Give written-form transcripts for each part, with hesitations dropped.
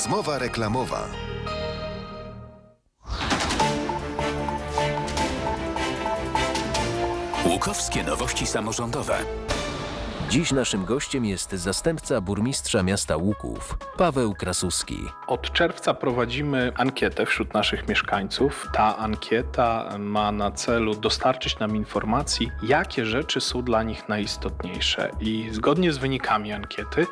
Rozmowa reklamowa. Łukowskie nowości samorządowe. Dziś naszym gościem jest zastępca burmistrza miasta Łuków, Paweł Krasuski. Od czerwca prowadzimy ankietę wśród naszych mieszkańców. Ta ankieta ma na celu dostarczyć nam informacji, jakie rzeczy są dla nich najistotniejsze. I zgodnie z wynikami ankiety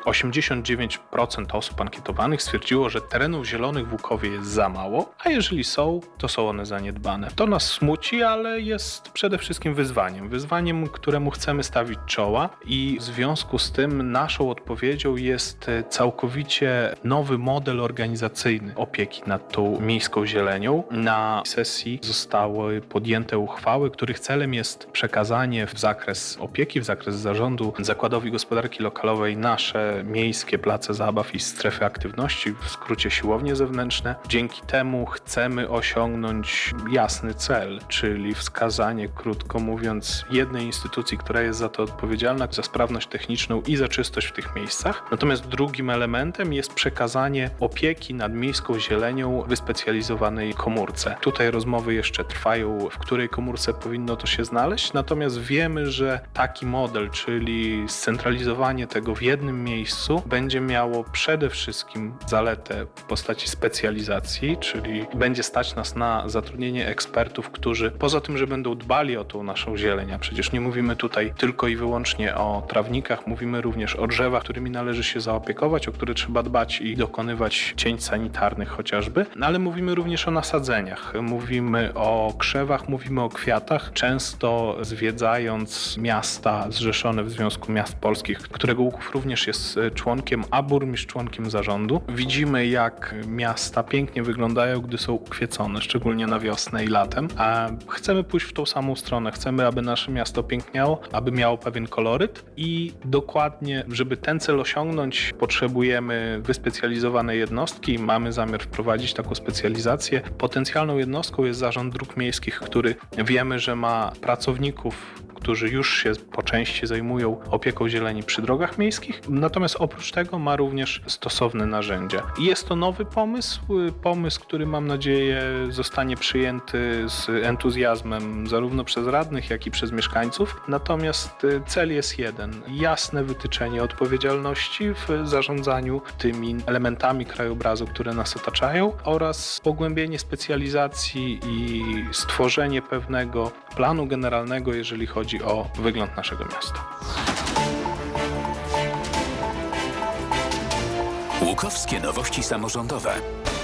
89% osób ankietowanych stwierdziło, że terenów zielonych w Łukowie jest za mało, a jeżeli są, to są one zaniedbane. To nas smuci, ale jest przede wszystkim wyzwaniem, któremu chcemy stawić czoła i w związku z tym naszą odpowiedzią jest całkowicie nowy model organizacyjny opieki nad tą miejską zielenią. Na sesji zostały podjęte uchwały, których celem jest przekazanie w zakres opieki, w zakres zarządu Zakładowi Gospodarki Lokalowej nasze miejskie place zabaw i strefy aktywności, w skrócie siłownie zewnętrzne. Dzięki temu chcemy osiągnąć jasny cel, czyli wskazanie, krótko mówiąc, jednej instytucji, która jest za to odpowiedzialna, za sprawność techniczną i za czystość w tych miejscach. Natomiast drugim elementem jest przekazanie opieki nad miejską zielenią wyspecjalizowanej komórce. Tutaj rozmowy jeszcze trwają, w której komórce powinno to się znaleźć, natomiast wiemy, że taki model, czyli scentralizowanie tego w jednym miejscu, będzie miało przede wszystkim zaletę w postaci specjalizacji, czyli będzie stać nas na zatrudnienie ekspertów, którzy poza tym, że będą dbali o tą naszą zieleń, a przecież nie mówimy tutaj tylko i wyłącznie o trawnikach, mówimy również o drzewach, którymi należy się zaopiekować, o które trzeba dbać i dokonywać cięć sanitarnych chociażby, ale mówimy również o nasadzeniach, mówimy o krzewach, mówimy o kwiatach. Często zwiedzając miasta zrzeszone w Związku Miast Polskich, którego Łuków również jest członkiem, a burmistrz członkiem zarządu, widzimy, jak miasta pięknie wyglądają, gdy są ukwiecone, szczególnie na wiosnę i latem, a chcemy pójść w tą samą stronę. Chcemy, aby nasze miasto piękniało, aby miało pewien koloryt i dokładnie, żeby ten cel osiągnąć, potrzebujemy wyspecjalizowane jednostki. Mamy zamiar wprowadzić taką specjalizację. Potencjalną jednostką jest Zarząd Dróg Miejskich, który wiemy, że ma pracowników, którzy już się po części zajmują opieką zieleni przy drogach miejskich, natomiast oprócz tego ma również stosowne narzędzia. Jest to nowy pomysł, który mam nadzieję zostanie przyjęty z entuzjazmem zarówno przez radnych, jak i przez mieszkańców. Natomiast cel jest jeden. Jasne wytyczenie odpowiedzialności w zarządzaniu tymi elementami krajobrazu, które nas otaczają, oraz pogłębienie specjalizacji i stworzenie pewnego planu generalnego, jeżeli chodzi o wygląd naszego miasta. Łukowskie nowości samorządowe.